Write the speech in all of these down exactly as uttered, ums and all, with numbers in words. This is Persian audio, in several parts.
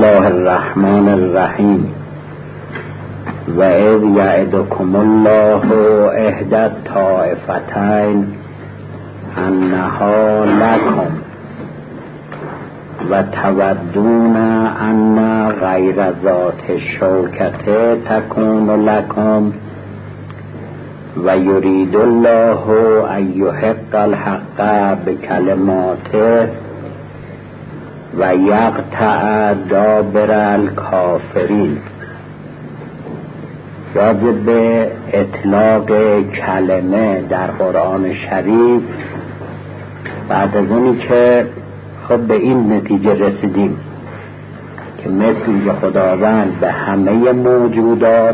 الله الرحمن الرحیم و اذ یعدکم الله احدی الطائفتین انها لکم و تودون ان غیر ذات الشوکة تکون لکم و یرید الله ان یحق الحق بکلماته و یقطع دابر الکافرین. راجع به اطلاق کلمه در قرآن شریف بعد از اونی که خب به این نتیجه رسیدیم که مثل که خداوند به همه موجودات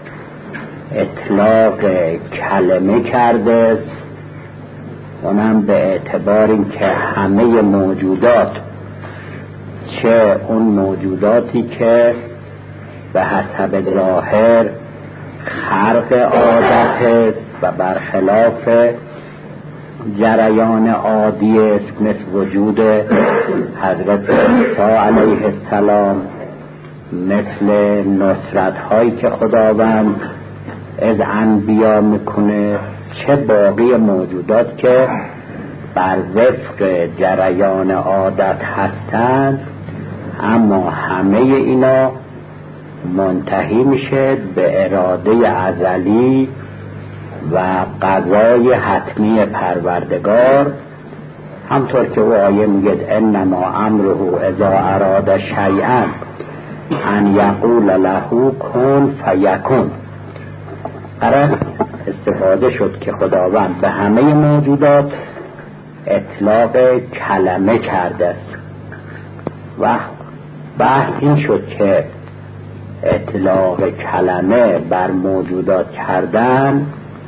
اطلاق کلمه کرده، اونم به اعتبار این که همه موجودات، چه اون موجوداتی که به حسب ظاهر خرق عادت است و برخلاف جریان عادی است، مثل وجود حضرت عیسی علیه السلام، مثل نصرت هایی که خداوند از انبیا میکنه، چه باقی موجودات که بر وفق جریان عادت هستند، اما همه اینا منتهی میشه به اراده ازلی و قضای حتمی پروردگار. همطور که او آیه میگه انما امره اذا اراد شیئا ان یقول له کن فیکون. قرار استفاده شد که خداوند به همه موجودات اطلاق کلمه کرده است و بحث این شد که اطلاق کلمه بر موجودات کردن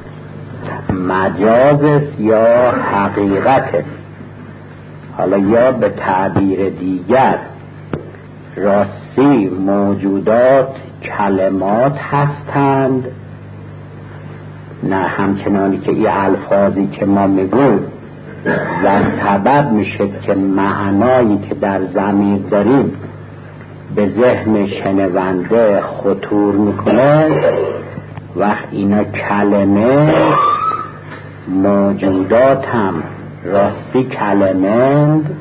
مجاز است یا حقیقت است. حالا یا به تعبیر دیگر راستی موجودات کلمات هستند، نه همچنانی که این الفاظی که ما میگویم و سبب میشه که معنایی که در ضمیر داریم به ذهن شنونده خطور میکنه، وقت اینا کلمه موجودات هم راستی کلمند،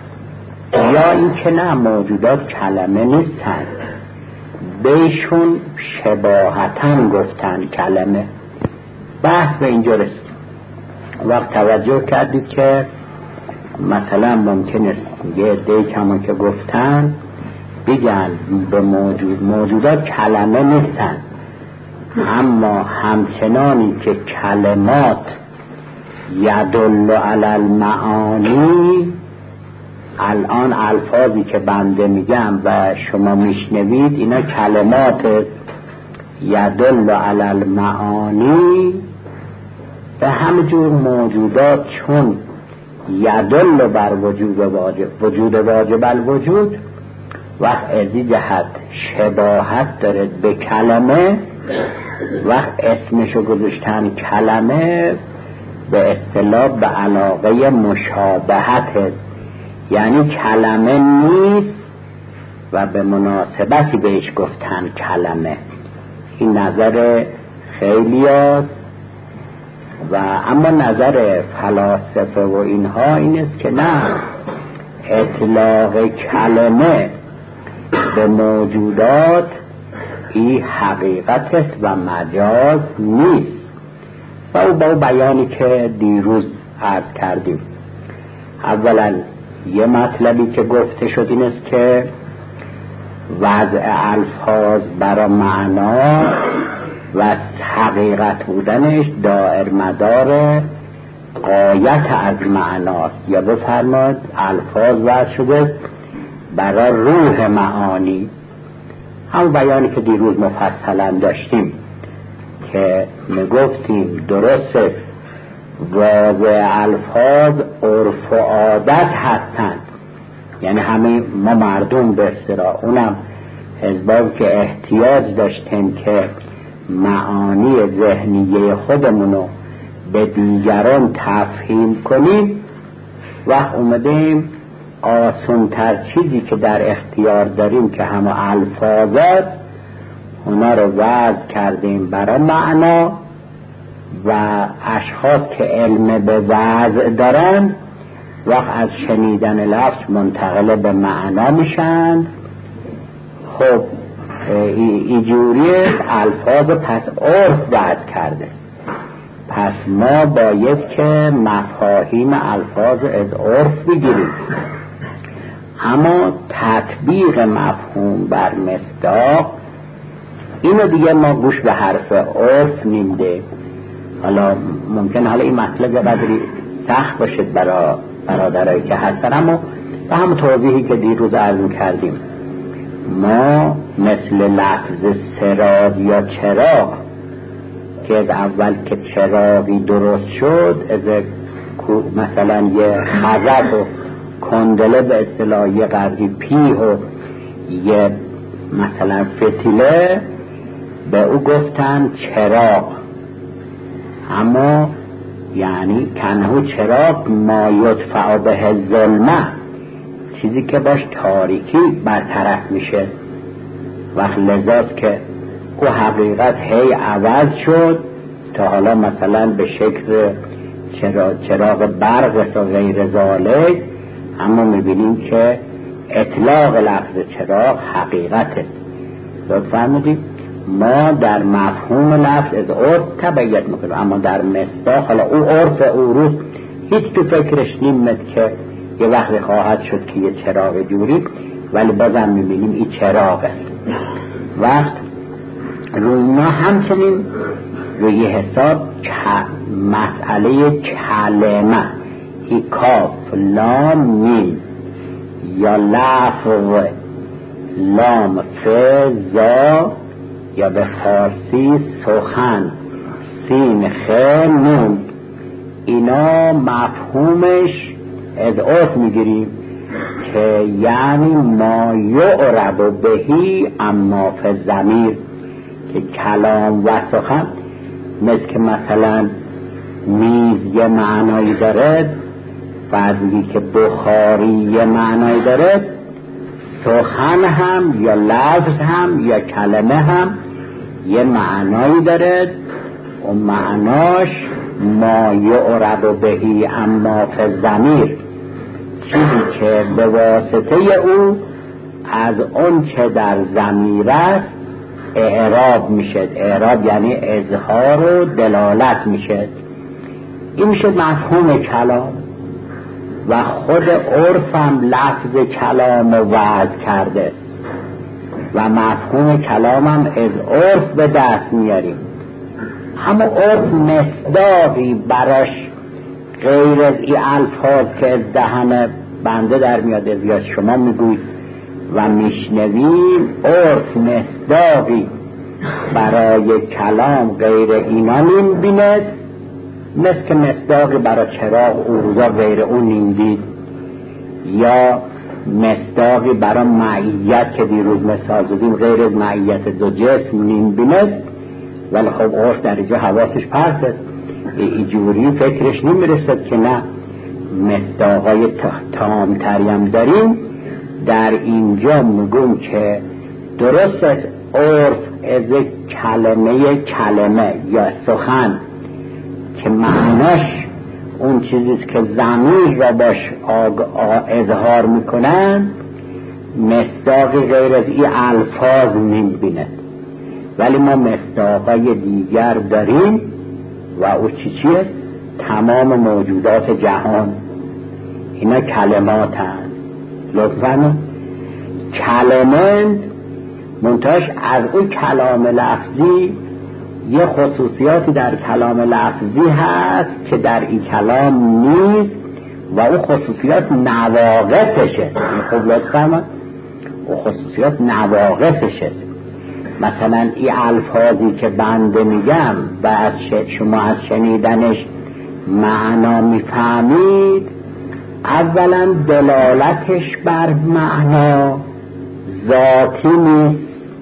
یا این که نه موجودات کلمه نیستن، بهشون شباهتاً گفتن کلمه. بحث به اینجا رسید. وقت توجه کردید که مثلا ممکن است یه عده کما که گفتن بگن به موجود موجودات کلمه نیستن، اما همچنانی که کلمات یدل علی المعانی، الان الفاظی که بنده میگم و شما میشنوید اینا کلمات یدل علی المعانی، به همجور موجودات چون یدل بر وجود واجب وجود واجب الوجود وقت ازی جهت شباهت داره به کلمه، وقت اسمشو گذاشتن کلمه به اصطلاح به علاقه مشابهت است، یعنی کلمه نیست و به مناسبتی بهش گفتن کلمه. این نظر خیلی هست و اما نظر فلاسفه و اینها این است که نه، اطلاق کلمه به موجودات این حقیقت است و مجاز نیست. و او با بیانی که دیروز عرض کردیم، اولا یه مطلبی که گفته شد این است که وضع الفاظ برای معنا و حقیقت بودنش دائر مدار غایت از معناست، یا بفرماید الفاظ وضع شده برای روح معانی. هم بیانی که دیروز مفصلا داشتیم که میگفتیم درست است واضع الفاظ عرف و عادت هستند، یعنی همه ما مردم به اصطلاح، اونم حزباب که احتیاج داشتیم که معانی ذهنیه خودمونو به دیگران تفهیم کنیم، وقت اومدیم آسان‌تر چیزی که در اختیار داریم که همه الفاظات، اونا رو وضع کردیم برای معنا و اشخاص که علم به وضع دارن وقت از شنیدن لفظ منتقل به معنا میشن. خب اینجوری الفاظ پس عرف وضع کرده، پس ما باید که مفاهیم الفاظ از عرف بگیریم، اما تطبیق مفهوم بر مصداق اینو دیگه ما گوش به حرف عرف نیمده. حالا ممکن حالا این مطلب یه قدری سخت باشه برای برادرایی که هستن، اما به هم توضیحی که دیروز عرض کردیم، ما مثل لفظ سراد یا چراغ که از اول که چراغی درست شد، از مثلا یه خزف و کندله به اصطلاح یه قدری پیه و یه مثلا فتیله به او گفتن چراغ، اما یعنی کنهو چراغ ما یدفع به ظلمه، چیزی که باش تاریکی برطرف میشه. وقت لذاست که او حقیقت هی عوض شد تا حالا مثلا به شکل چراغ, چراغ برق و غیر ذالک، اما میبینیم که اطلاق لفظ چراغ حقیقته. لطفا فرمودید ما در مفهوم لفظ از عرف تبعیت میکنیم، اما در مصداق حالا او عرف او روز هیچ تو فکرش نیمت که یه وقت خواهد شد که یه چراغ جوری، ولی بازم میبینیم این چراغ است. وقت روی ما همچنین روی حساب مسئله کلمه، ای کاف لام میم یا لفظ لام ف زا یا به فارسی سخن سین خ نون، اینا مفهومش از عرف میگیریم که یعنی ما یعرب بهی اما فی ضمیر، که کلام و سخن مثل که مثلا میز یه معنایی داره، فرضی که بخاری یه معنایی داره، سخن هم یا لفظ هم یا کلمه هم یه معنایی داره و معناش ما یعرب بهی اما فی ضمیر، چیزی که به واسطه او از اون چه در ضمیر است اعراب میشه. اعراب یعنی اظهار و دلالت میشه. این میشه مفهوم کلام. و خود عرف هم لفظ کلام وضع کرده و مفهوم کلام هم از عرف به دست میاریم. اما عرف مصداقی براش غیر از این الفاظ که از دهن بنده در میاد یا شما میگوید و میشنویم، عرف مصداقی برای کلام غیر اینا نیم بیند، مثل که مصداقی برای چراغ اوزا غیر اون نیم دید، یا مصداقی برای معیت که دیروز مثال زدیم غیر از معیت دو جسم نیم بیند. ولی خب عرف در اینجا حواسش پرت است، اینجوری فکرش نمیرسد که نه مصداقای تامتریم داریم. در اینجا میگم که درست است عرف از کلمه کلمه یا سخن که معناش اون چیزیست که ضمیر را باش اظهار میکنن، مصداقی غیر از این الفاظ نمیبیند. ولی ما مصداقای دیگر داریم و او چی چیه؟ تمام موجودات جهان اینا کلمات هست. لطفاً کلمه منتاش از اون کلام لفظی یه خصوصیاتی در کلام لفظی هست که در این کلام نیست و اون خصوصیات نواقصشه. خب لطفاً اون خصوصیات نواقصشه. مثلا این الفاظی که بنده میگم و از شما از شنیدنش معنا میفهمید، اولا دلالتش بر معنا ذاتی نیست.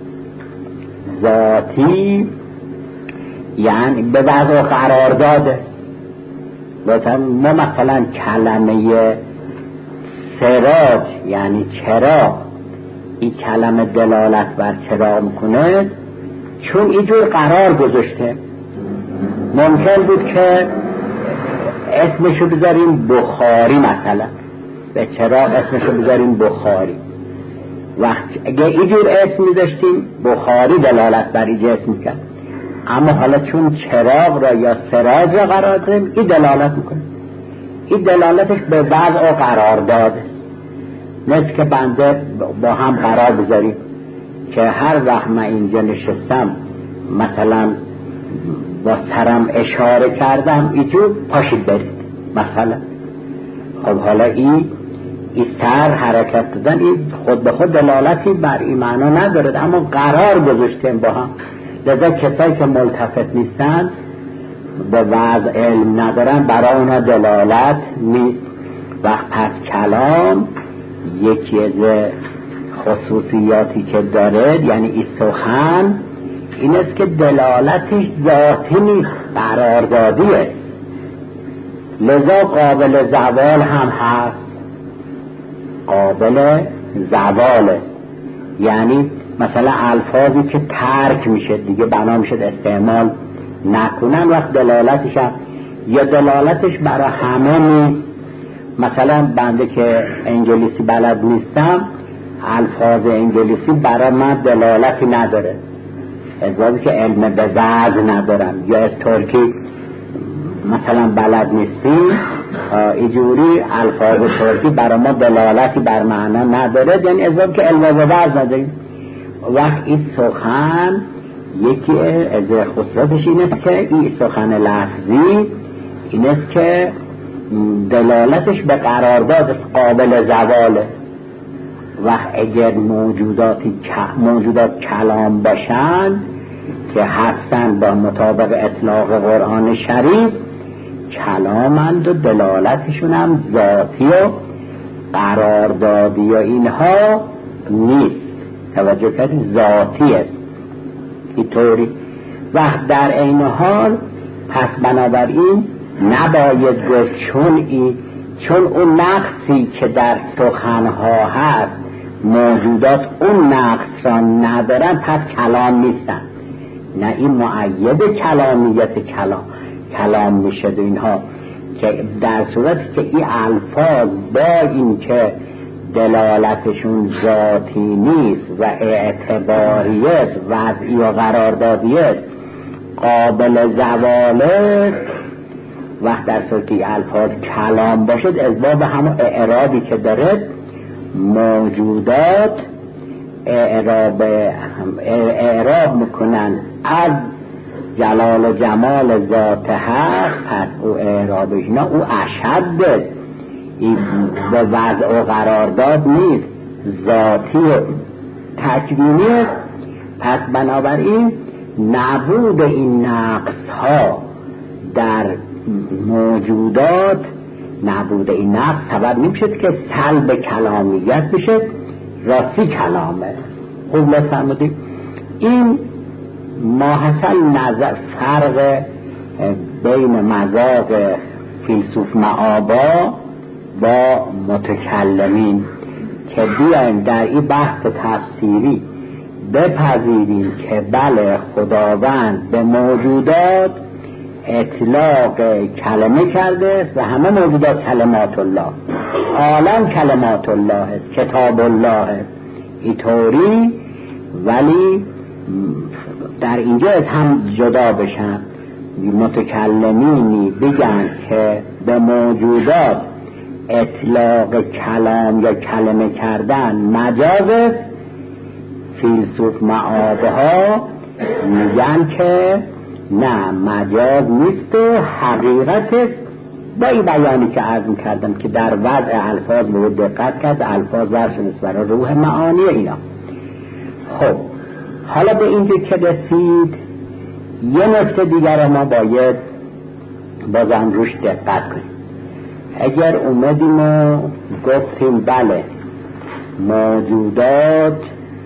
ذاتی یعنی به وضع قرار داده. مثلا ما مثلا کلمه سراج یعنی چراغ، این کلمه دلالت بر چراغ میکنه چون اینجور قرار گذاشته. ممکن بود که اسمشو بذاریم بخاری، مثلا به چراغ اسمشو بذاریم بخاری. وقت اگه اینجور اسم میذاشتیم بخاری دلالت بر این اسم میکرد، اما حالا چون چراغ را یا سراج را قرار دادیم این دلالت میکنه. این دلالتش به وضع و قرار داده، مثل که بنده با هم قرار بذاریم که هر وقت من اینجا نشستم مثلا با سرم اشاره کردم اینجور پاشید برید مثلا. خب حالا این این سر حرکت دادن این خود به خود دلالتی بر این معنا ندارد، اما قرار گذاشتیم با هم. لذا کسایی که ملتفت نیستن به وضع علم ندارن برای اونا دلالت نیست. وقت پس کلام یکی از خصوصیاتی که داره یعنی این سخن این است که دلالتش ذاتی نیست، قراردادی است. لذا قابل زوال هم هست، قابل زواله. یعنی مثلا الفاظی که ترک میشه دیگه بنا میشه استعمال نکنن وقت دلالتش هم یا دلالتش برای همه نیست. مثلا بنده که انگلیسی بلد نیستم الفاظ انگلیسی برای من دلالتی نداره، ازاده که علم به وضع ندارم. یا از ترکی مثلا بلد نیستیم اینجوری الفاظ ترکی برای ما دلالتی بر معنا نداره، یعنی ازاده که علم به وضع نداریم. وقت این سخن یکی از خصوصاتش این است که این سخن لفظی این است که دلالتش به قرارداد قابل زواله. و اگر موجوداتی موجودات کلام باشن که هستن با مطابق اطلاق قرآن شریف کلامند و دلالتشون هم ذاتی و قراردادی و اینها نیست. توجه کردید ذاتی است اینطوری. وقت در این حال پس بنابراین نباید گفت چون این چون اون نقصی که در سخنها هست موجودات اون نقص را ندارن پس کلام نیستن. نه، این مؤید کلامیت کلام کلام میشه اینها، که در صورتی که این الفاظ با این که دلالتشون ذاتی نیست و اعتباری است وضعی و قراردادی است قابل زوال است، وقت در صورتی که الفاظ کلام باشد از باب همون اعرابی که داره موجودات اعراب اعراب میکنن از جلال و جمال ذات حق، پس او اعراب اینا او اشد این به وضع و قرارداد نیست، ذاتی و تکوینی است. پس بنابراین نبود این نقص ها در موجودات نبود این نقص سبب نمیشه که سلب کلامیت بشه، راستی کلامه. خوب لفهمدید؟ این ماحصل نظر فرق بین مذاق فیلسوف معابا با متکلمین که بیایم در این بحث تفسیری بپذیریم که بله خداوند به موجودات اطلاق کلمه کرده است و همه موجودات کلمات الله، عالم کلمات الله است، کتاب الله است اینطوری. ولی در اینجا از هم جدا بشن متکلمینی بگن که به موجودات اطلاق کلام یا کلمه کردن مجاز است، فیلسوف معابها میگن که نه مجاز نیست و حقیقت است. با این بیانی که عرض می‌کردم که در وضع الفاظ به دقت کرد، الفاظ ورشنست برای روح معانی اینا. خب حالا به اینجا که رسید یه نکته دیگر ما باید بازم روش دقت کنیم. اگر اومدیم و گفتیم بله موجودات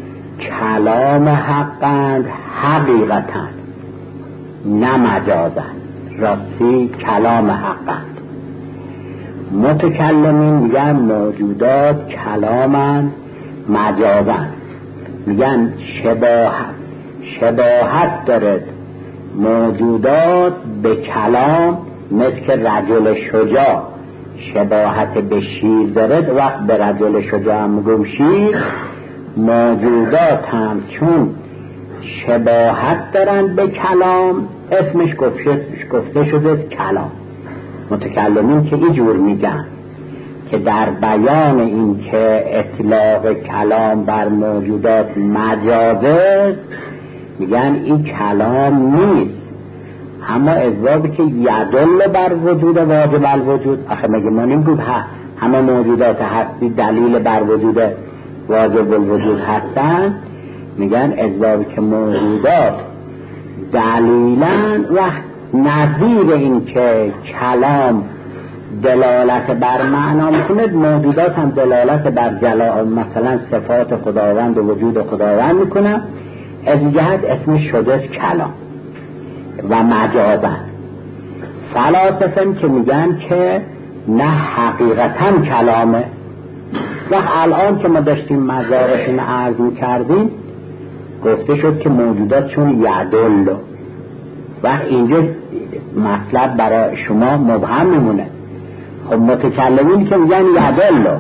کلام حقند حقیقتند نه مجازند، راستی کلام حقند، متکلمین میگن موجودات کلامن مجازن، میگن شباهت شباهت دارد موجودات به کلام، مثل رجل شجاع شباهت به شیر دارد، وقت به رجل شجاع هم میگم شیر. موجودات هم چون شباهت دارن به کلام اسمش گفته, گفته شده کلام. متکلمین که اینجور میگن که در بیان این که اطلاق کلام بر موجودات مجازه، میگن این کلام نیست، اما اضافه که یدل بر وجود واجب الوجود. آخه مگه ما نمیگویم همه موجودات هستی دلیل بر وجود واجب الوجود هستن؟ میگن اضافه که موجودات دلیلن و نظیر این که کلام دلالت بر معنا میکنه، موجودات هم دلالت بر جلال مثلا صفات خداوند و وجود خداوند میکنه، از جهت اسمش شده کلام و مجازن. فلاسفه که میگن که نه حقیقتا کلامه. و الان که ما داشتیم مزارشون عرض میکردیم گفته شد که موجودات چون یدل، و اینجا مطلب برای شما مبهم میمونه. خب متکلمین که میگن یدل،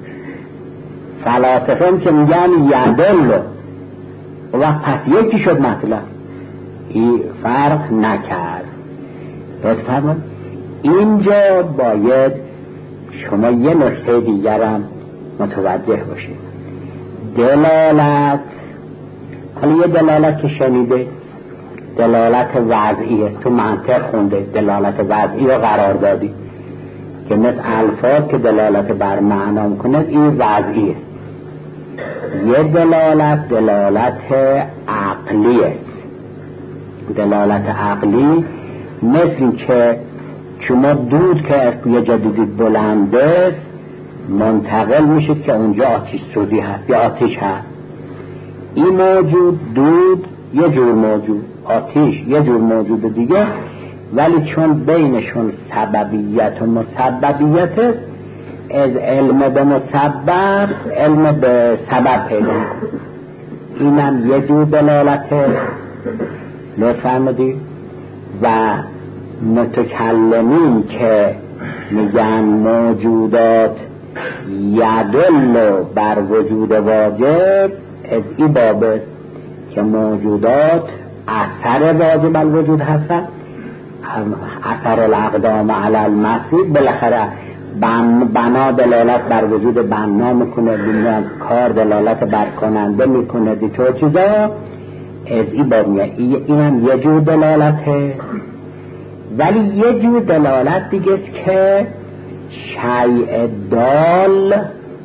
فلاسفه که میگن یدل، و پس یکی شد مطلب، این فرق نکرد. لطفاً اینجا باید شما یه نکته دیگرم متوجه باشید. دلالت، حالا یه دلالت که شنیده دلالت وضعیه، تو منطق خونده دلالت وضعی رو قرار دادی که مثل الفاظ که دلالت بر معنا میکنه، این وضعیه. یه دلالت دلالت عقلیه. دلالت عقلی مثل که شما دود که یه جدید بلنده منتقل میشه که اونجا آتش سوزی هست یا آتش هست. این موجود دود یه جور موجود، آتش یه جور موجود دیگه، ولی چون بینشون سببیت و مسببیت است، از علم به مسبب علم به سبب پیدا میکنه. اینم یه جور دلالته. نفهمدی؟ و متکلمین که میگن موجودات یدل بر وجود واجب، از این بابه که موجودات اثر واجب الوجود هستن، اثر الاقدام علی المسیح، بالاخره بنا دلالت بر وجود بنا میکنه، دنیا کار دلالت بر کننده میکنه، دیطور چیزا از این باب میگه. این هم یه جور دلالته. ولی یه جور دلالت دیگه است که شیء دال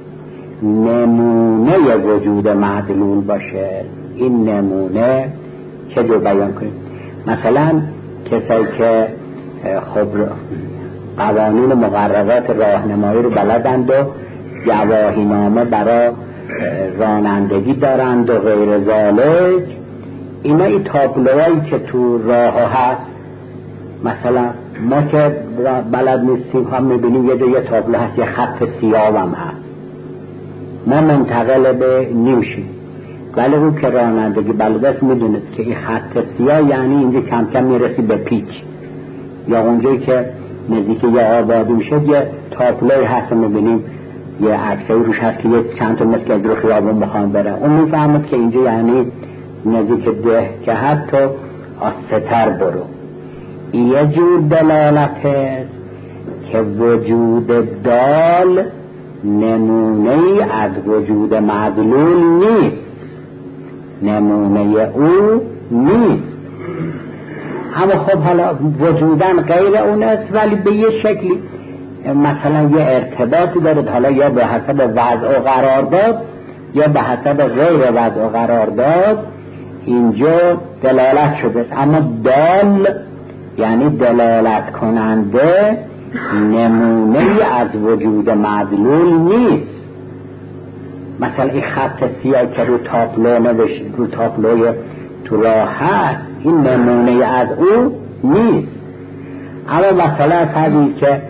نمونه وجود معدلول باشه. این نمونه چه جور بیان کنیم؟ مثلا کسایی که خب قوانین مقررات راهنمایی رو بلدند و گواهی نامه برای رانندگی دارند و غیر ذالک، اینا ای تابلوهایی که تو راه هست، مثلا ما که بلد نیستیم هم میبینیم یه جا یه تابلو هست یه خط سیاه هم هست، ما منتقل به نیوشیم، ولی رو که رانندگی بلد است میدونید که این خط سیاه یعنی اینجا کم کم میرسی به پیچ، یا اونجایی که نزدیک یه آبادی میشه یه تابلوی هست میبینیم یه عکسایی روش هست که یه چند تا مثل در خیابون بخوام برن، اون میفهمد که اینجا یعنی نزدیک ده که حتی آستر برو. یه جور دلالت هست که وجود دال نمونه ای از وجود معدلول نیست، نمونه او نیست، اما خب حالا وجودن غیر اون است، ولی به یه شکلی مثلا یه ارتباطی داره، حالا یا به حسب وضع و قرارداد یا به حسب غیر وضع و قرارداد اینجا دلالت شده است، اما دال یعنی دلالت کننده نمونه از وجود معدلول نیست. مثلا این خط سیاه که رو تابلو نوشته، رو تابلوی تو راه هست، این نمونه از او نیست. اما مثلا فرضی که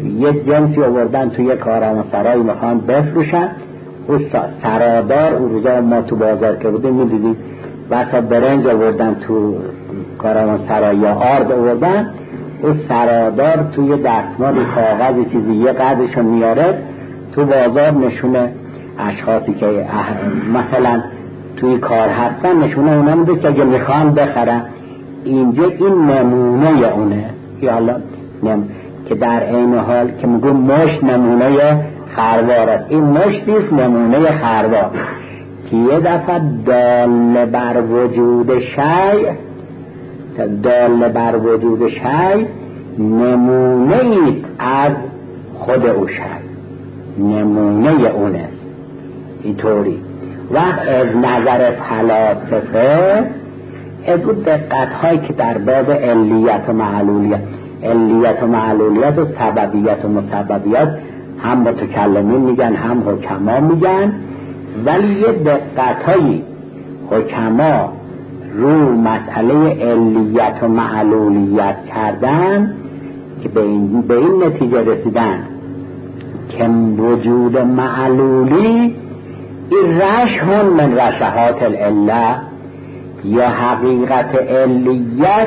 یه جنسی آوردن توی کارآمدسرای میخوان بفروشن، او سرادار اون روزا ما تو بازار که بودیم میدیدیم بسا برنج آوردن تو کارآمدسرای یا آرد آوردن، او سرادار توی دستمال کاغذ چیزی یه قدرشو میاره تو بازار نشونه اشخاصی که مثلا توی کار هستن نشونه اونا میده که اگه میخوان بخرن. اینجا این نمونه اونه یا حالا نم... که در عین حال که میگم مشت نمونه خروار است، این مشتیست نمونه خروار که یه دفعه دال بر وجود شیء، دال بر وجود شیء نمونه ایست از خود او شیء، نمونه اونه اینطوری. وقت از نظر فلاسفه از اون دقت هایی که در باب علیت و معلولیت، علیت و معلولیت و سببیت و مسببیت هم متکلمین میگن هم حکما میگن، ولی یه دقت هایی حکما رو مسئله علیت و معلولیت کردن که به این, به این نتیجه رسیدن که وجود معلولی این رشح من رشحات العله یا حقیقت علیت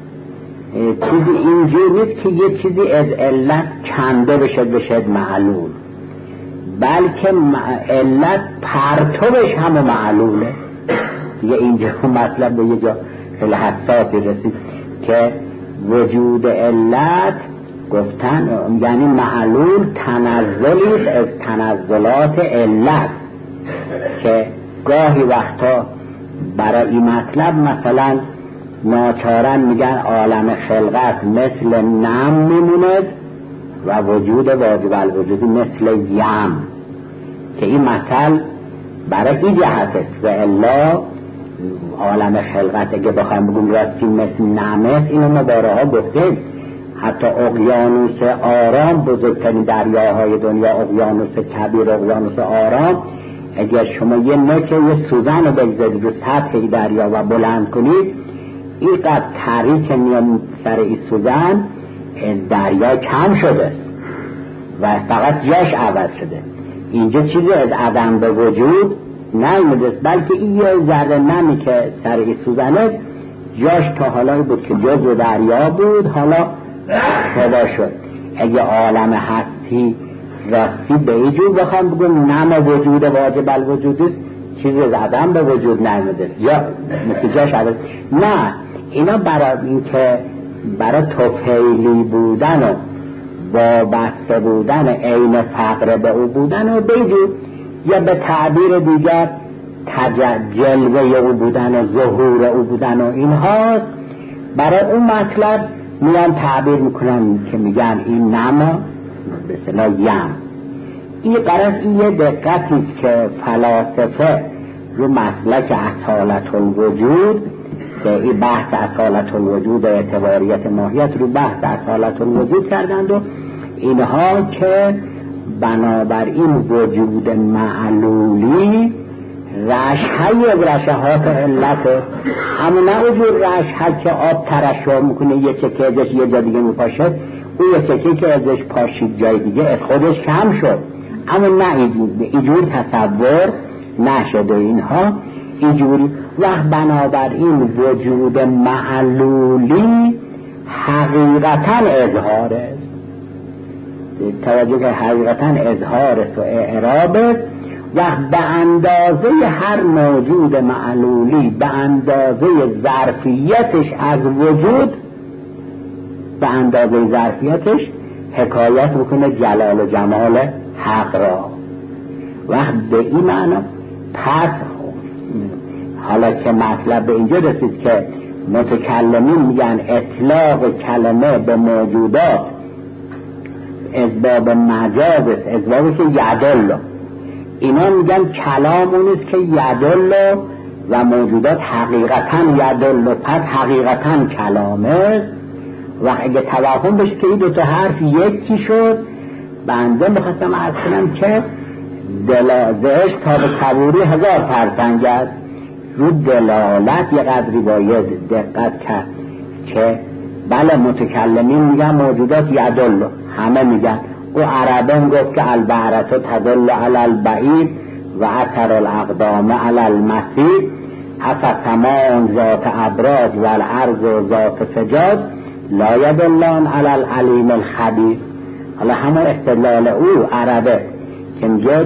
چیزی اینجور نیست که یه چیزی از علت کنده بشه بشه معلول، بلکه علت پرتوش هم معلوله. دیگه اینجا مطلب به یه جا خیلی حساسی رسید که وجود علت گفتن یعنی معلول تنزلی از تنزلات علت که گاهی وقتا برای این مطلب مثلا ناچارن میگن عالم خلقت مثل نم میموند و وجود واجب الوجودی مثل یم، که این مثل برای این جهت است و الا عالم خلقت اگه بخوایم بگیم راستی مثل نم است، اینو ما بارها گفتیم. حتی اقیانوس آرام بزرگترین دریاهای دنیا، اقیانوس کبیر، اقیانوس آرام، اگر شما یه نکه یه سوزن رو بگذارید رو سطح دریا و بلند کنید، اینقدر تری که میان سر این سوزن دریا کم شده و فقط جاش عوض شده. اینجا چیزی از عدم به وجود نیامده، بلکه این یه ذره نمی که سر این سوزن است جاش تا حالا بود که جزو دریا بود، حالا پیدا شد. اگه عالم هستی راستی به این جور بخوام بگم نم وجود واجب الوجود است، چیزی از عدم به وجود نیامده یا مثل جاش عوض. نه، اینا برای این که برای توفیلی بودن و وابسته بودن عین فقر به او بودن و بیجور، یا به تعبیر دیگر جلوه او بودن و ظهور او بودن و اینهاست. برای اون مطلب میان تعبیر میکنن که میگن این نم به اصطلاح یم. این قرص این یه دقتی که فلاسفه رو مسلک اصالت الوجود که این بحث اصالت الوجود اعتباریت ماهیت رو بحث اصالت الوجود کردند و اینها که بنابراین وجود معلولی رشحی از رشحات علته، اما نه اجور رشحی که آب ترشح میکنه یه چکه ازش یه جا دیگه میپاشه، اون یه چکه که ازش پاشید جای دیگه از خودش کم شد، اما نه اینجور تصور نشده. اینها اینجوری وقت بنابراین وجود معلولی حقیقتا اظهاره، توجه که حقیقتا اظهار و اعراب وقت به اندازه هر موجود معلولی به اندازه ظرفیتش از وجود، به اندازه ظرفیتش حکایت بکنه جلال و جمال حق را. وقت به این معنی پس حالا که مطلب به اینجا رسید که متکلمین میگن اطلاق کلمه به موجودات از باب مجاز است، از بابی که یدل، اینا میگن کلام اونیست که یدل و موجودات حقیقتا یدل، پس حقیقتا کلام است. و اگه توهم بشه که این دوتا حرف یکی شد، بنده میخواستم عرض کنم که دلازش تا به کبوری هزار فرسنگ است، رو دلالت یه قدری باید دقت کرد که بله متکلمین میگن موجودات یدل، همه میگن. او عربه گفت که البعرة تدل علی البعیر و اثر الاقدام علی المسیر، افسماء ذات ابراج و الارض ذات فجاج لا یدلان علی العلیم الخبیر. حالا همون استدلال او عربه که میگه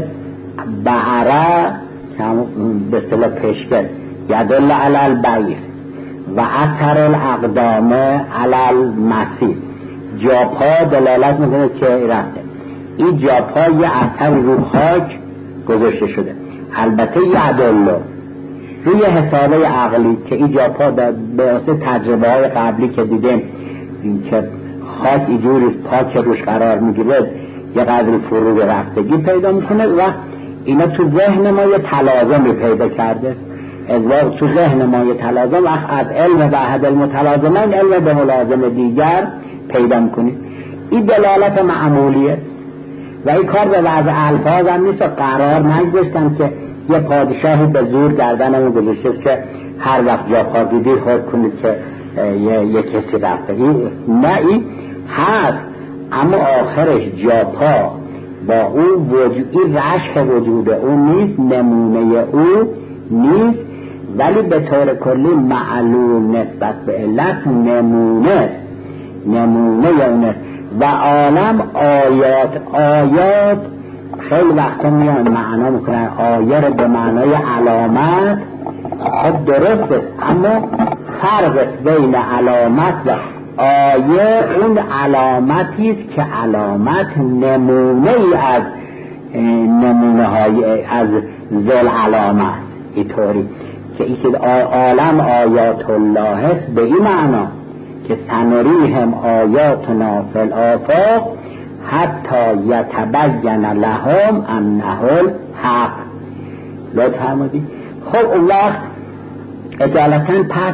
بعره که به اصطلاح پیشگر یدل علی البعیر و اثر الاقدام علی المسیر، جاپا دلالت میکنه که رفته. این جاپا یه اثر رو خاک گذاشته شده. البته یدل روی حسابه عقلی که این جاپا به واسه تجربه های قبلی که دیدیم که خاک اینجوری پا که روش قرار میگیره یه قدری فرو رفتگی پیدا میکنه و اینا تو ذهن ما یه تلازمی پیدا کرده. ازواج تو ذهن ما یه تلازم و از علم وحد المتلازمین علم به ملازم دیگر پیدا میکنید. این دلالت معمولیه و این کار به وضع الفاظ هم نیست و قرار نگذاشتم که یه پادشاهی به زور گردنمون گذاشته که هر وقت جا پا دیدی خود کنید که یه, یه کسی رفته. نه این هست، اما آخرش جا پا با اون وجود، این رشح وجود اون نیست، نمونه او نیست، ولی به طور کلی معلوم نسبت به علت نمونه نمونه اونه. و عالم آیات آیات خیلی وقتا میان معنا میکنن آیه رو به معنای علامت. خب درسته، اما فرق بین علامت و آیه اون علامتی است که علامت نمونه ای از نمونه های از ذل علامت، اینطوری که ای که عالم آیات الله است به این معنا که سنریهم آیاتنا فی الآفاق حتی یتبین لهم انه الحق. لطفا فرمودید. خب اون وقت اجالتا پس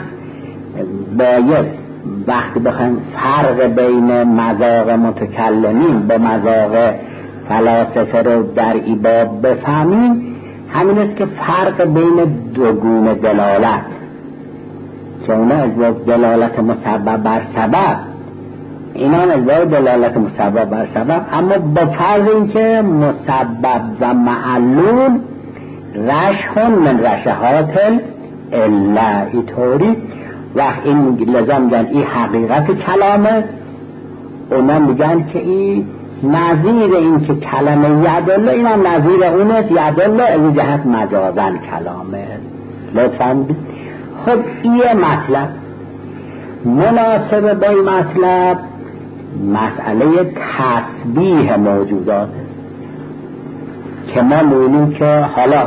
باید وقتی بخوایم فرق بین مذاق متکلمین با مذاق فلاسفه رو در این باب بفهمیم، همین است که فرق بین دو گونه دلالت که اونا از دلالت مسبب بر سبب، اینا از دلالت مسبب بر سبب، اما با فرض اینکه مسبب و معلول رشح من رشحات الا اینطوری و این لازم میگن این حقیقت کلامه. اونا میگن که این نظیر این که کلمه یدله، این هم نظیر اونه یدله از جهت مجازن کلامه. لطفا خب این مطلب مناسب به این مطلب مسئله تسبیح موجودات که ما می‌بینیم که حالا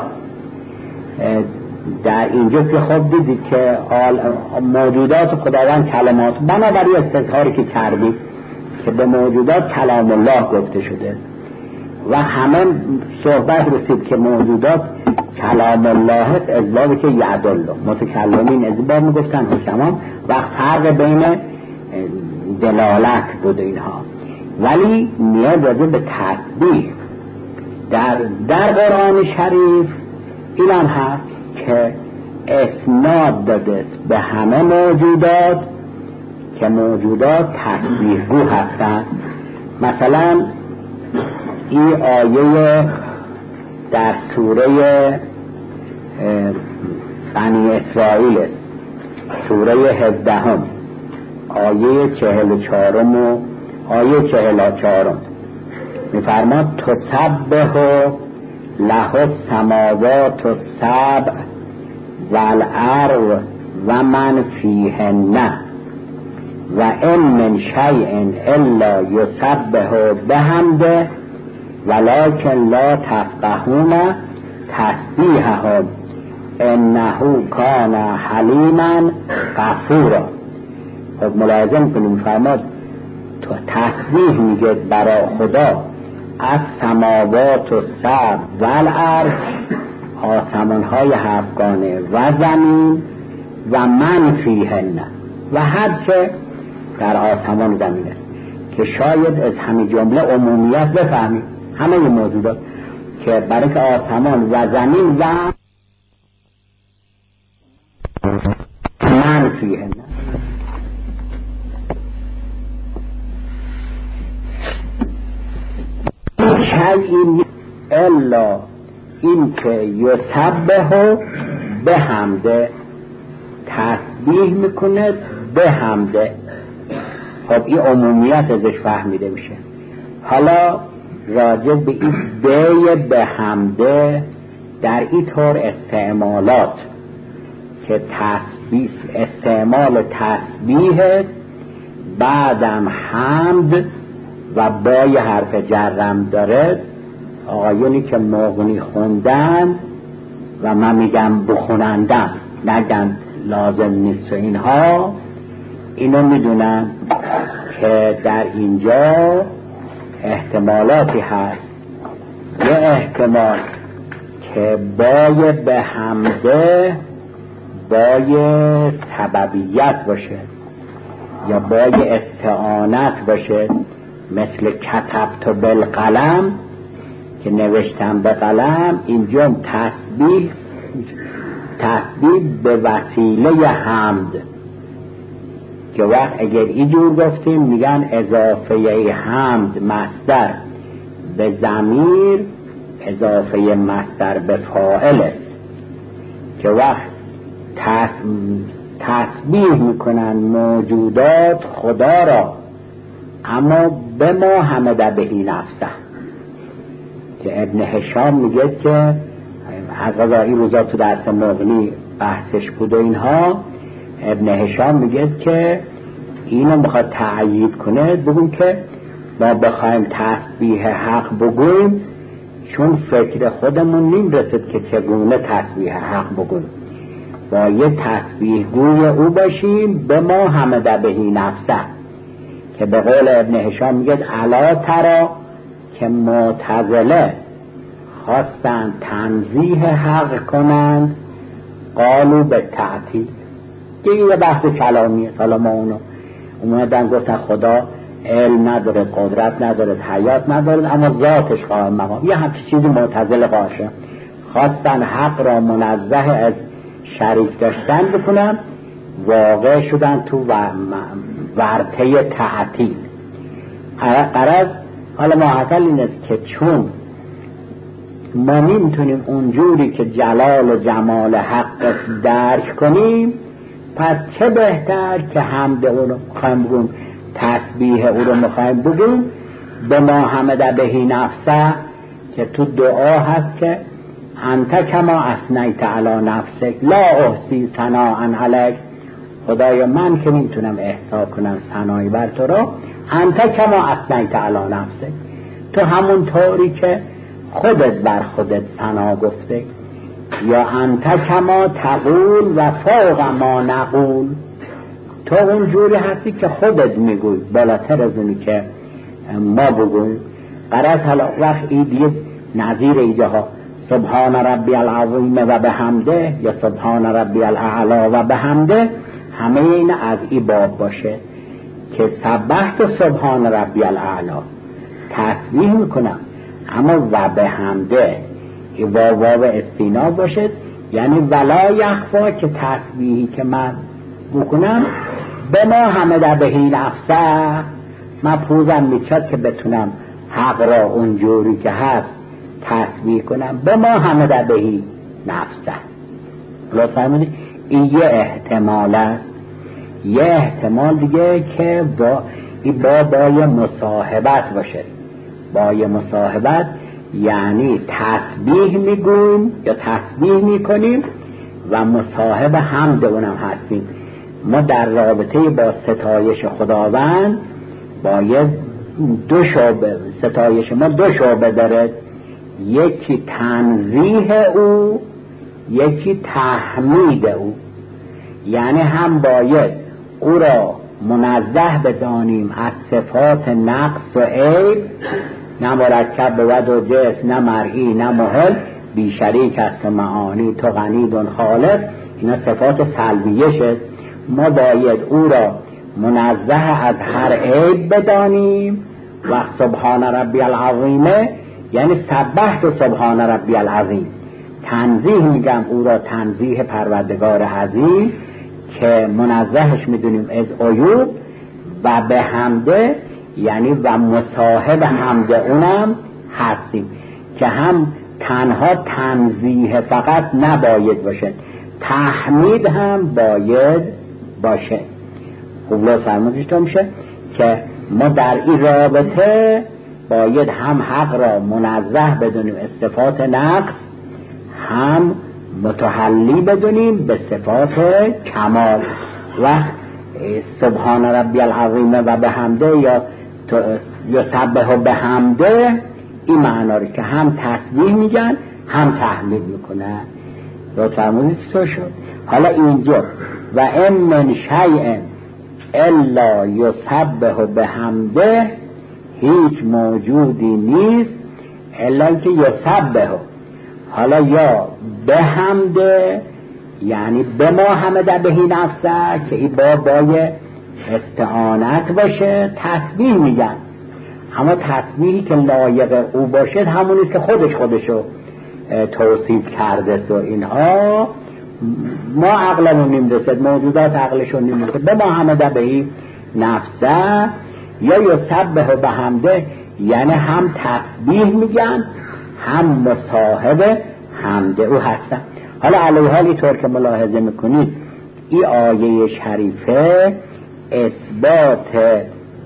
در اینجا که خب دیدید که موجودات خداوند کلمات، بنابراین استظهاری که کردید که به موجودات کلام الله گفته شده و همه صحبت رسید که موجودات کلام الله است، از بابی که یدل متکلمین از باب میگفتن حکمان وقت فرق بین دلالت بود اینها. ولی میاد راجع به تسبیح در در قرآن شریف این هم هست که اسناد داده به همه موجودات که موجودات تسبیح گو هستند. مثلا این آیه در سوره بنی اسرائیل است، سوره هفدهم آیه چهل و چهارم و آیه چهل و چهارم میفرماد تسبح له السماوات السبع والارض و من فیهن و ان من شیء الا یسبح بحمده ولکن لا تفقهون تسبیحهم انه کان حلیما غفورا. خب ملاحظه کنیم فرماد تو تسبیح میگه برای خدا از سماوات و سبع و الارض، آسمان های هفتگانه و زمین و من فیهن و هر چه در آسمان زمین است، که شاید از همین جمله عمومیت بفهمید همه موجودات که برای که آسمان و زمین و من فیهن. شیء الا این که یسبح به حمده، تسبیح میکنه به حمده. خب این عمومیت ازش فهمیده میشه. حالا راجع به این به به حمده در این طور استعمالات که تسبیح استعمال تسبیح بعدم حمد و بای حرف جرم داره، آقایونی که مغنی خوندن و من میگم بخونندن نگن لازم نیست و اینها، اینو میدونن که در اینجا احتمالاتی هست. یه احتمال که بای به حمده بای سببیت باشه یا بای استعانت باشه، مثل کتبت بالقلم که نوشتم به قلم. اینجا تسبیح تسبیح به وسیله حمد که وقت اگر اینجور گفتیم میگن اضافه حمد مصدر به ضمیر اضافه مصدر به فاعل است، که وقت تسبیح میکنن موجودات خدا را، اما به ما حمد بهی نفسه، که ابن هشام میگه که از غذایی روزا تو درس مغنی بحثش بود و اینها، ابن هشام میگه که اینو میخواد تأیید کنه، بگون که ما بخوایم تسبیح حق بگویم چون فکر خودمون نیم رسید که چگونه تسبیح حق بگویم، با یه تسبیح گوی او باشیم به ما حمد بهی نفسه، که به قول ابن هشام میگه الا ترا که معتزله خواستن تنزیه حق کنند قالو به تعطیل، که یه بحث کلامیه. حالا ما اونو اومدن گفتن خدا علم نداره، قدرت نداره، حیات نداره، اما ذاتش قائم مقام، یه همچین چیزی معتزله قاشه، خواستن حق را منزه از شریک داشتن بکنن، واقع شدن تو ورطه تعطیل. غرض حالا محصل این است که چون ما نمیتونیم اونجوری که جلال و جمال حق درک کنیم، پس چه بهتر که حمد او رو میخوایم بگیم، تسبیح او رو میخوایم بگیم به ما حمد بهی نفسه، که تو دعا هست که انت کما اثنیت علی نفسک لا احصی ثناء علیک، خدایا من که نمیتونم احصا کنم ثنایی بر تو را، انت کما اثنیت علی نفسک، تو همون طوری که خودت بر خودت ثنا گفته، یا انت کما تقول و فوق ما نقول، تو اون جوری هستی که خودت میگوی بالاتر از اونی که ما بگویم. قرار حالا وقت ایدیه نظیر ایجاها سبحان ربی العظیم و بحمده یا سبحان ربی الاعلا و بحمده، همه این از این باب باشه که سبحت سبحان ربی الاعلا تسبیح میکنم، اما و بحمده و واو استینا باشه، یعنی ولا یخفا که تسبیحی که من بکنم به ما حمد بهی نفسه، من پوزم میچد که بتونم حق را اونجوری که هست تسبیح کنم به ما حمد بهی نفسه. لطفا میدید این یه احتمال است. یه احتمال دیگه که با این با بای مصاحبت باشه. بای مصاحبت یعنی تسبیح میگویم یا تسبیح میکنیم و مصاحب حمد اونم هستیم. ما در رابطه با ستایش خداوند باید دو شعبه، ستایش ما دو شعبه داره، یکی تنزیه او، یکی تحمید او. یعنی هم باید او را منزه بدانیم از صفات نقص و عیب، نه مرکب بود و جس، نه مرئی، نه محل، بی شریک است معانی، تو غنی دون خالق، اینا صفات سلبیشه. ما باید او را منزه از هر عیب بدانیم و سبحان ربی العظیمه یعنی سبحت سبحان ربی العظیم، تنزیه میگم او را تنزیه پروردگار عظیم که منزهش میدونیم از عیوب، و به حمده یعنی و مصاحب حمد اونم هستیم که هم تنها تنزیه فقط نباید باشه، تحمید هم باید باشه. خوب لطف فرمودید میشه که ما در این رابطه باید هم حق را منزه بدونیم از صفات نقص، هم متحلی بدونیم به صفات کمال. و سبحان ربی العظیم و بحمده یا یا سبح بحمده این معنا رو که هم تسبیح میگن هم تحمید میکنن. رو فرمودید چطور شد؟ حالا اینجا و ان من شیء الا یسبح بحمده، هیچ موجودی نیست الا که یسبح. حالا یا بحمده یعنی به ما همه در بهی نفسه که این با بای استعانت باشه، تسبیح میگن. اما تسبیحی که لایق او باشه همونیست که خودش خودشو توصیف کرده. و اینها ما عقلمون نمیرسد، موجودات عقلشون نمیرسد. به ما همه در بهی نفسه یا یسبح بحمده یعنی هم تسبیح میگن هم مصاحب حمد او هستن. حالا علیه حال اینطور که ملاحظه میکنید این آیه شریفه اثبات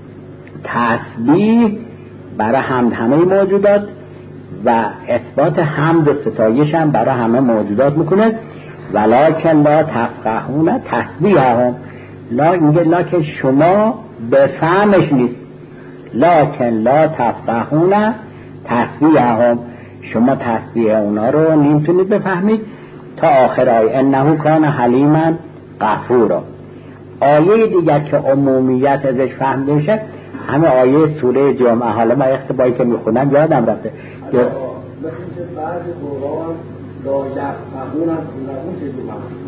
تسبیح برای حمد همه موجودات و اثبات حمد و ستایش هم برای همه موجودات میکنه. ولکن لا تفقهون تسبیحهم، لا میگه لا که شما به فهمش نیست، لکن لا تفقهون تسبیحهم، شما تسبیح اونا رو نمیتونید بفهمید. تا آخر آیه انه کان حلیما غفورا. آیه دیگر که عمومیت ازش فهمیده میشه همه آیه سوره جمعه. حالا من اختبایی که میخونم یادم رفته مثل که بعد قرآن لا یفقهون هم اون چیزی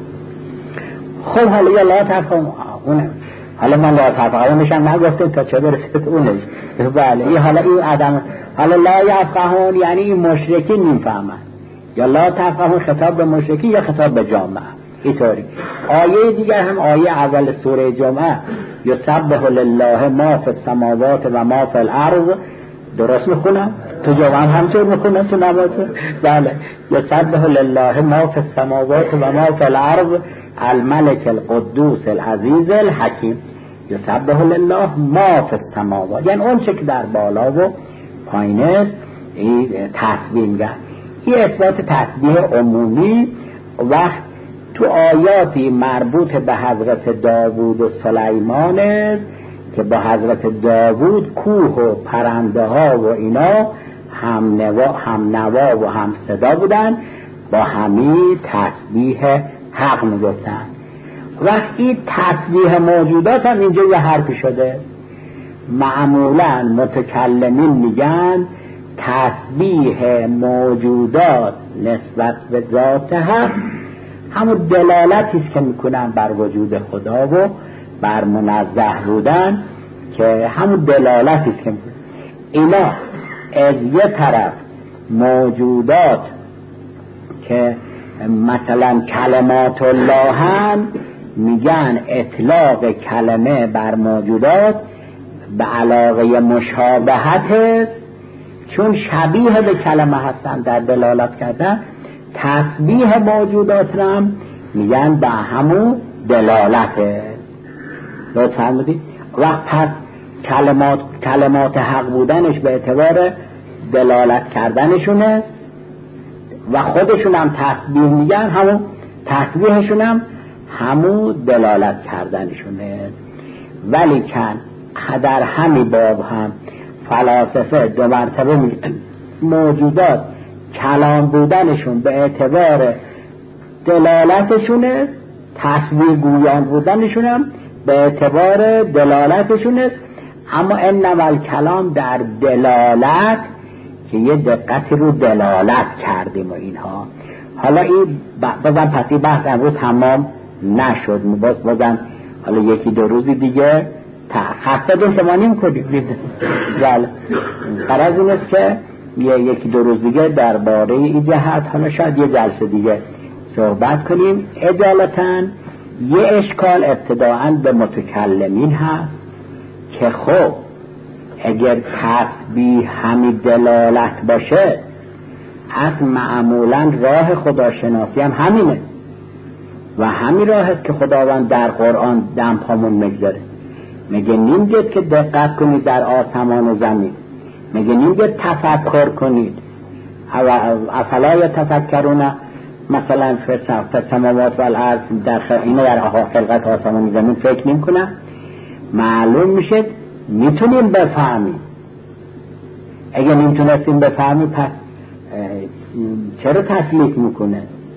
خب حالا یا لا تفقهون، حالا من لا تفقهونش هم نگفتم تا چه برسید اونش. بله این حالا این عدم، حالا لا یفقهون یعنی این مشرکین نمیفهمن، یا لا تفقهون خطاب به مشرکین یا خطاب به جامعه. اینطوری آیه دیگر هم آیه اول سوره جمعه یسبح لله ما فی السماوات و ما فی الارض، درست میخونم؟ تو جمعه هم همطور میخونم تو نماز؟ بله یسبح لله ما فی السماوات و ما فی الارض الملك القدوس العزیز الحکیم. یسبح لله ما فی السماوات یعنی اون چه که در بالا و پایین است این تسبیح میگن. این اثبات تسبیح عمومی. وقت تو آیاتی مربوط به حضرت داوود و سلیمان است که با حضرت داوود کوه و پرنده ها و اینا هم نوا, هم نوا و هم صدا بودن، با همی تسبیح حق میگفتن. وقتی تسبیح موجودات هم اینجا یه حرفی شده. معمولا متکلمین میگن تسبیح موجودات نسبت به ذات حق همون دلالتی است که میکنن بر وجود خدا و بر منزه بودن، که همون دلالتی است که میکنن. اینا از یه طرف موجودات که مثلا کلمات الله هم میگن اطلاق کلمه بر موجودات به علاقه مشابهت است، چون شبیه به کلمه هستن در دلالت کردن. تسبیح موجودات هم میگن به همون دلالته. لطفا فرمودید وقت پس کلمات کلمات حق بودنش به اعتبار دلالت کردنشونه و خودشون هم تسبیح میگن، همون تسبیحشون هم همون دلالت کردنشونه. ولی کن در همین باب هم فلاسفه دو مرتبه میگن موجودات کلام بودنشون به اعتبار دلالتشونه، تصویر گویان بودنشون هم به اعتبار دلالتشونه. اما انما الکلام در دلالت که یه دقتی رو دلالت کردیم و اینها. حالا این بازم پسی بحث امروز تمام نشد، باز بازم حالا یکی دو روزی دیگه خسته دو شما نیم کنیم. بله قرار این است که یه یکی دو روز دیگه درباره این جهت حالا شاید یه جلسه دیگه صحبت کنیم. اجالتاً یه اشکال ابتداعاً به متکلمین هست که خب اگر تسبیح همین دلالت باشه، از معمولا راه خداشناسی هم همینه و همین راه است که خداوند در قرآن دم پامون میگذاره. میگه نمیگه که دقت کنید در آسمان و زمین، میگه نمیگه تفکر کنید، افلا یتفکرون مثلا فی السماوات والارض، در اینه در خلقت آسمان و زمین فکر نمی کنن. معلوم میشه میتونیم بفهمیم. اگه نمیتونستیم بفهمیم پس چرا تسلیک میکنه؟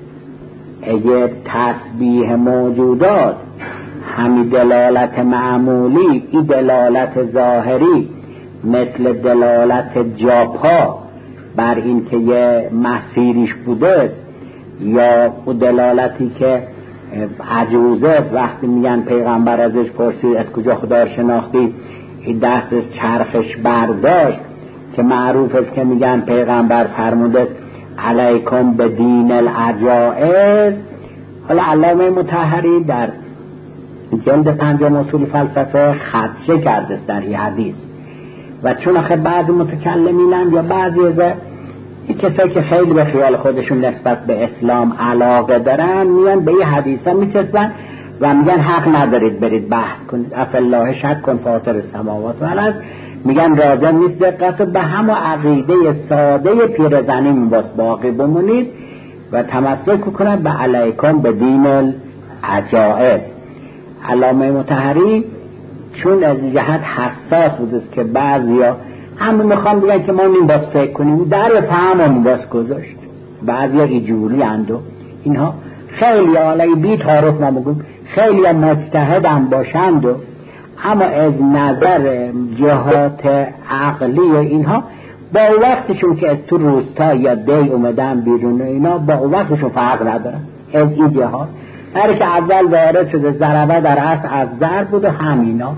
اگه تسبیح موجودات همین دلالت معمولی، این دلالت ظاهری مثل دلالت جاپا بر این که یه مسیریش بوده، یا او دلالتی که عجوزه وقتی میگن پیغمبر ازش پرسید از کجا خدا رو شناختی، این دستش چرخش برداشت که معروف است که میگن پیغمبر فرموده علیکم به دین العجائز. حالا علامه مطهری در جلد پنجم اصول فلسفه خدشه کرده در این حدیث، و چون آخه بعضی متکلمینن یا بعضی از این کسایی که خیلی به خیال خودشون نسبت به اسلام علاقه دارن میان به این حدیثا میچسبن و میگن حق ندارید برید بحث کنید، افالله شک کن فاطر السماوات والارض. میگن راجع نیست دقت به همه عقیده ساده پیرزنی میباس باقی بمونید و تمسک کنند به علیکم به دین العجائب. علامه مطهری چون از جهت حساس بوده که بعضیا همون میخوان بگن که ما نیم باز فکر کنیم، در فهمون باز گذاشت. بعضیا ایجوری اندو اینها خیلی عالی بی تعارف ما میگم خیلی مجتهد هم باشند و اما از نظر جهات عقلی اینها با وقتشون که از تو روستا یا دی اومدن بیرون اینا با وقتشون فرق ندارن از این جهات. هر که اول وارد شده ضربه در اصل از ضرب بود و همینا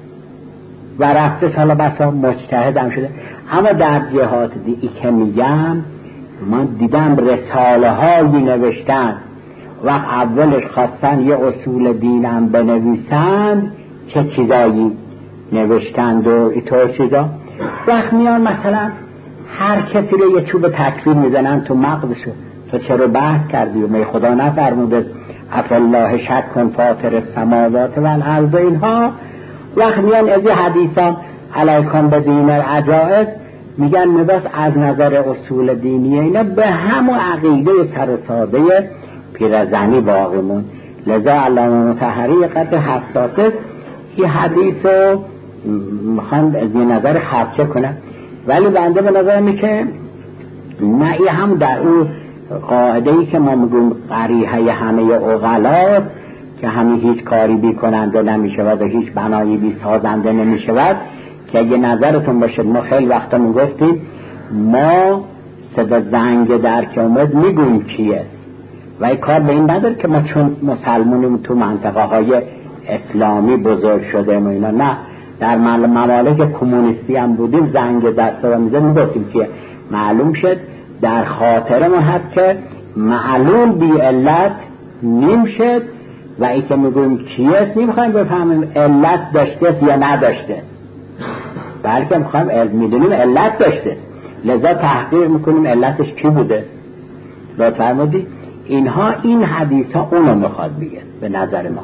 و رفته سالا بسا مجتهد هم شده. اما در جهات دی که میگم من دیدم رساله هایی نوشتن و اولش خواستن یه اصول دینم بنویسند چه چیزایی نوشتند و اینطور چیزا. وقت میان مثلا هر کسی رو یه چوب تکفیر میزنن تو مغزشو، تو چرا بحث کردی و می خدا نفرموده افالله شک کن فاطر السماوات والارض. اینها وقت میان از این حدیثان علیکم به دین العجائز میگن میباس از نظر اصول دینی اینا به همون عقیده سر ساده پیرزنی باقی مون. لذا علامه مطهری قدر حساسه این حدیث رو میخوان از این نظر خدشه کنن، ولی بنده به نظر میشه نه، این هم در اون قاعده‌ای که ما میگیم قریحه همه عقلا که همین هیچ کاری بی کننده نمیشود و هیچ بنایی بی سازنده نمیشود، که اگه نظرتون باشه ما خیلی وقتا میگفتیم ما صدا زنگ در که اومد میگویم چیه و این کار به این نداره که ما چون مسلمونیم تو منطقه های اسلامی بزرگ شده و اینا، نه، در ممالک کمونیستی هم بودیم زنگ در صدا میزه میگفتیم که معلوم شد در خاطر ما هست که معلوم بی علت نیم شد و ای که میگویم چیست نمیخوایم بفهمیم علت داشته یا نداشته، بلکه میخوایم علم میدونیم علت داشته، لذا تحقیق میکنیم علتش چی بوده. با فرمودی اینها این حدیث ها اونو میخواد بگه به نظر ما.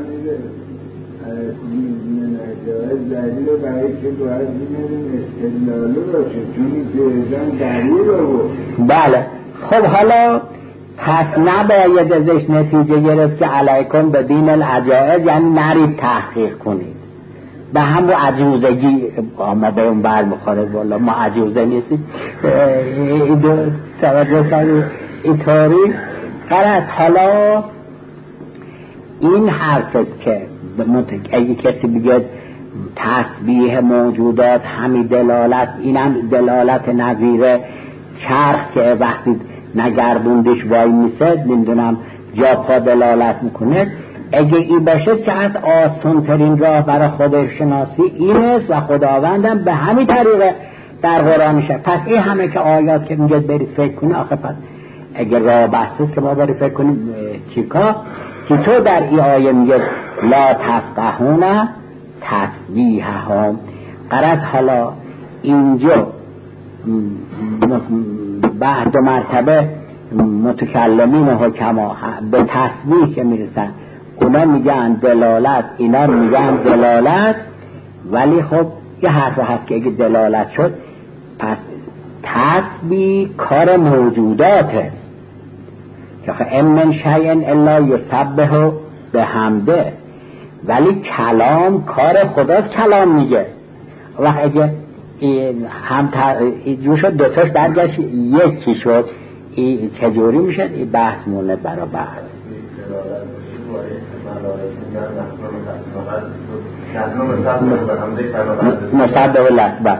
بله خب حالا پس نباید ازش نتیجه گرفت که علیکم به دین العجائز یعنی نرید تحقیق کنید به همون عجوزگی. ما به اون بر مخارج والله ما عجوزه نیستیم این دو توجه کنید اینطوری قرص. حالا این حرف است که اگه کسی بگه تسبیح موجودات همین دلالت، اینم دلالت نظیر چرخ که وقتی نگردوندش وای میسد نمیدونم جا پا دلالت میکنه، اگه این باشه که از آسان ترین راه برای خودشناسی این است و خداوندم به همین طریقه در قرآن میشه. پس این همه که آیات که میگه برید فکر کنی آخه پس اگه راه بسته که ما برید فکر کنیم چیکار چطور در این آیه میگه لا تفقهون تسبیحهم قرد حالا اینجا بعد مرتبه متکلمین حکما به تسبیح که میرسن اونا میگن دلالت، اینا میگن دلالت، ولی خب یه حرف هست که اگه دلالت شد پس تسبیح کار موجودات هست که ام من شیء الا یسبح بحمده، ولی کلام کار خداست. کلام میگه وقت اگه هم جو شد دوتاش برگشت یکی شد، این چجوری میشه؟ این بحث مونه برا بحث. مصدق لطبه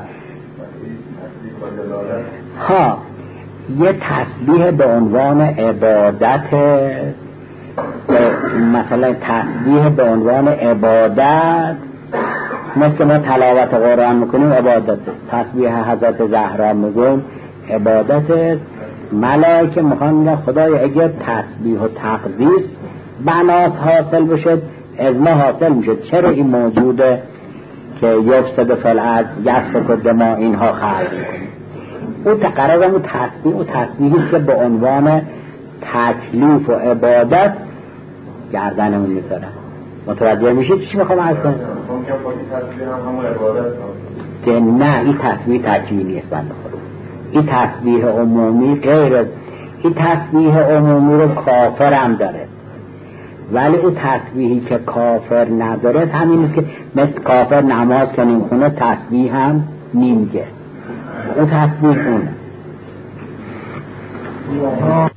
ها یه تسبیح به عنوان عبادت، مثلا تسبیح به عنوان عبادت مثل ما تلاوت قرآن میکنیم عبادت است، تسبیح حضرت زهرا میگیم عبادت است. ملائکه میخوان میگن خدای اگر تسبیح و تقدیس بنات حاصل بشه از ما حاصل میشه، چرا این موجوده که یفسد فی الارض یسفک الدماء اینها خلق میکنیم؟ او تقرارم او تسبیح و تسبیحی که به عنوان تکلیف و عبادت گردنمون میذارن. متوجه میشید چی میخوام عرض کنم؟ که نه این تسبیح تکمیلی است بنده خدا. این تسبیح عمومی غیر از این تسبیح عمومی رو کافر هم داره، ولی اون تسبیحی که کافر نداره همین است که مثل کافر نماز کنیم خونه تسبیح هم نمیگه، اون تسبیح اونه.